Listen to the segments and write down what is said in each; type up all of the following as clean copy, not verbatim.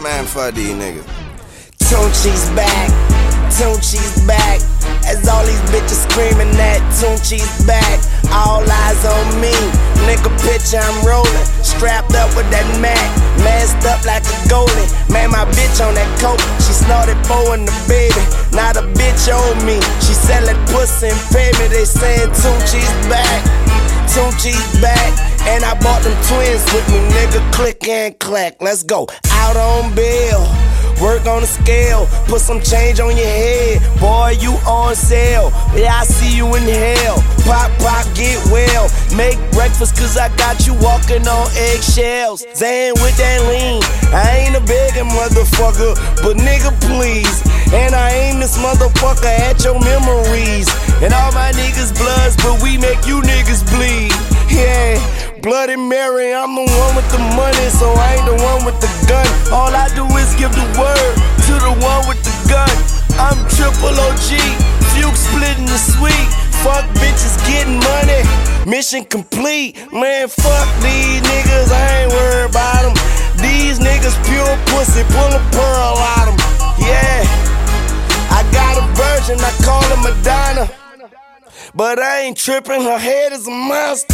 Man, fuck these niggas. Tunechi's back, Tunechi's back. As all these bitches screaming that Tunechi's back. All eyes on me, nigga picture I'm rolling. Strapped up with that Mac, masked up like a goalie. Man, my bitch on that coke, she snorted four in the baby. Now the bitch owed me, she selling pussy and pay me. They saying Tunechi's back, Tunechi's back. And I bought them twins with me, nigga, click and clack. Let's go, out on bail. Work on the scale, put some change on your head. Boy, you on sale, yeah, I see you in hell. Pop, pop, get well. Make breakfast cause I got you walking on eggshells. Zan with that lean, I ain't a begging motherfucker, but nigga please. And I aim this motherfucker at your memories. And all my niggas bloods, but we make you niggas bleed. Yeah, Bloody Mary, I'm the one with the money, so I ain't the one with the gun. All I do is give the word to the one with the gun. I'm triple OG, Fuke splitting the sweet. Fuck bitches getting money, mission complete. Man, fuck these niggas, I ain't worried about them. These niggas pure pussy, pull a pearl out them. Yeah, I got a virgin, I call her Madonna. But I ain't tripping, her head is a monster.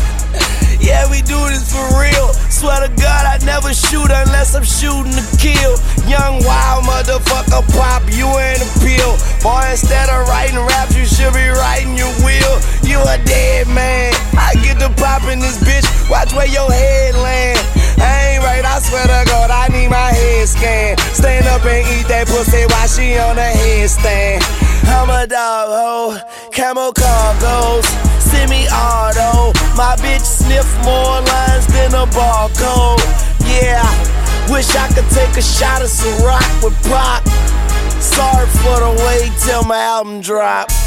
Yeah, we do this for real. Swear to God, I never shoot unless I'm shooting to kill. Young wild motherfucker pop, you ain't a pill. Boy, instead of writing raps, you should be writing your will. You a dead man. I get to popping this bitch, watch where your head land. I ain't right, I swear to God, I need my head scanned. Stand up and eat that pussy while she on the headstand. I'm a dog ho, camo cargoes, semi-auto. My bitch sniff more lines than a barcode. Yeah, wish I could take a shot of Ciroc with Pac. Sorry for the wait till my album drop.